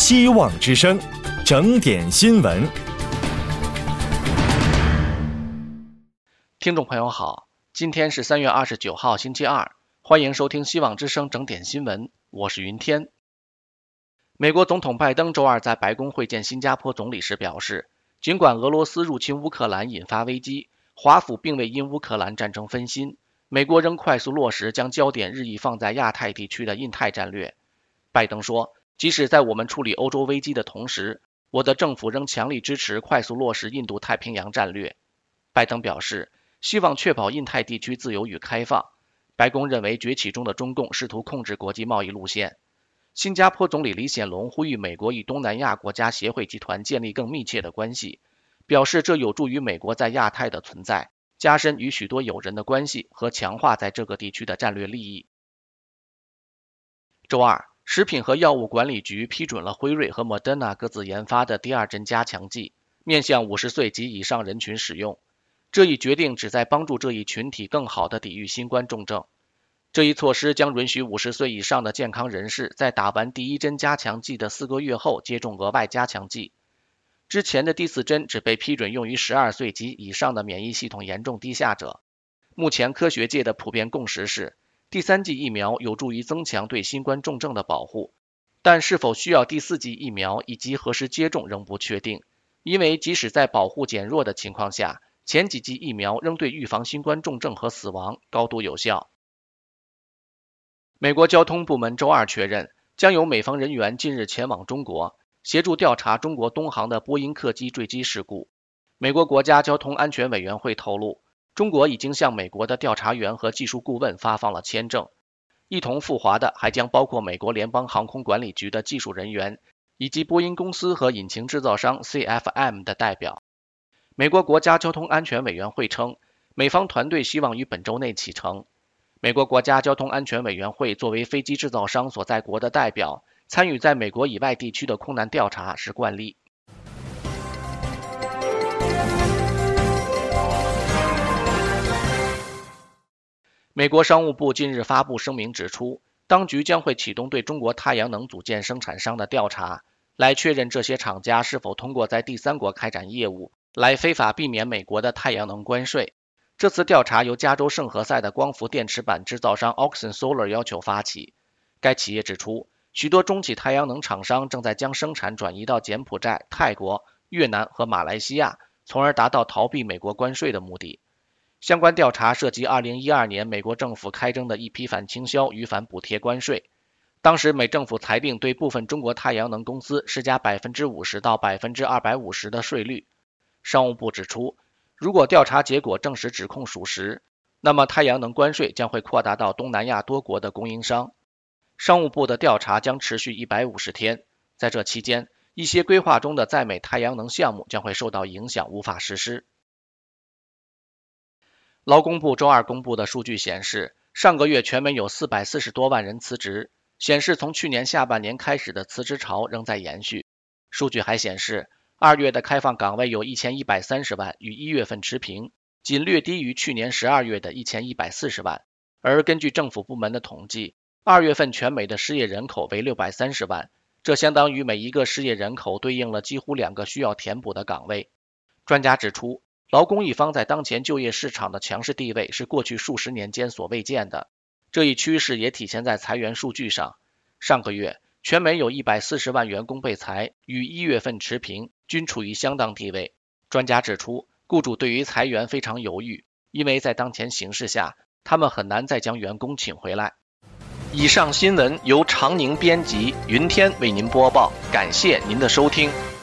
希望之声，整点新闻。 听众朋友好，今天是3月29号星期二，欢迎收听希望之声整点新闻，我是云天。美国总统拜登周二在白宫会见新加坡总理时表示，尽管俄罗斯入侵乌克兰引发危机，华府并未因乌克兰战争分心，美国仍快速落实将焦点日益放在亚太地区的印太战略。拜登说，即使在我们处理欧洲危机的同时，我的政府仍强力支持快速落实印度太平洋战略。拜登表示，希望确保印太地区自由与开放。白宫认为崛起中的中共试图控制国际贸易路线。新加坡总理李显龙呼吁美国与东南亚国家协会集团建立更密切的关系，表示这有助于美国在亚太的存在，加深与许多友人的关系和强化在这个地区的战略利益。周二，食品和药物管理局批准了辉瑞和莫德纳各自研发的第二针加强剂，面向50岁及以上人群使用。这一决定旨在帮助这一群体更好地抵御新冠重症。这一措施将允许50岁以上的健康人士在打完第一针加强剂的4个月后接种额外加强剂。之前的第4针只被批准用于12岁及以上的免疫系统严重低下者。目前科学界的普遍共识是，第3剂疫苗有助于增强对新冠重症的保护，但是否需要第4剂疫苗以及何时接种仍不确定，因为即使在保护减弱的情况下，前几剂疫苗仍对预防新冠重症和死亡高度有效。美国交通部门周二确认，将有美方人员近日前往中国，协助调查中国东航的波音客机坠机事故。美国国家交通安全委员会透露，中国已经向美国的调查员和技术顾问发放了签证。一同赴华的还将包括美国联邦航空管理局的技术人员，以及波音公司和引擎制造商 CFM 的代表。美国国家交通安全委员会称，美方团队希望于本周内启程。美国国家交通安全委员会作为飞机制造商所在国的代表，参与在美国以外地区的空难调查是惯例。美国商务部近日发布声明指出，当局将会启动对中国太阳能组件生产商的调查，来确认这些厂家是否通过在第三国开展业务，来非法避免美国的太阳能关税。这次调查由加州圣何塞的光伏电池板制造商 Oxen Solar 要求发起。该企业指出，许多中企太阳能厂商正在将生产转移到柬埔寨、泰国、越南和马来西亚，从而达到逃避美国关税的目的。相关调查涉及2012年美国政府开征的一批反倾销与反补贴关税。当时美政府裁定对部分中国太阳能公司施加 50% 到 250% 的税率。商务部指出，如果调查结果证实指控属实，那么太阳能关税将会扩大到东南亚多国的供应商。商务部的调查将持续150天，在这期间，一些规划中的在美太阳能项目将会受到影响，无法实施。劳工部周二公布的数据显示，上个月全美有440多万人辞职，显示从去年下半年开始的辞职潮仍在延续。数据还显示，2月的开放岗位有1130万，与1月份持平，仅略低于去年12月的1140万。而根据政府部门的统计，2月份全美的失业人口为630万，这相当于每一个失业人口对应了几乎2个需要填补的岗位。专家指出，劳工一方在当前就业市场的强势地位是过去数十年间所未见的，这一趋势也体现在裁员数据上。上个月，全美有140万员工被裁，与1月份持平，均处于相当地位。专家指出，雇主对于裁员非常犹豫，因为在当前形势下，他们很难再将员工请回来。以上新闻由常宁编辑，云天为您播报，感谢您的收听。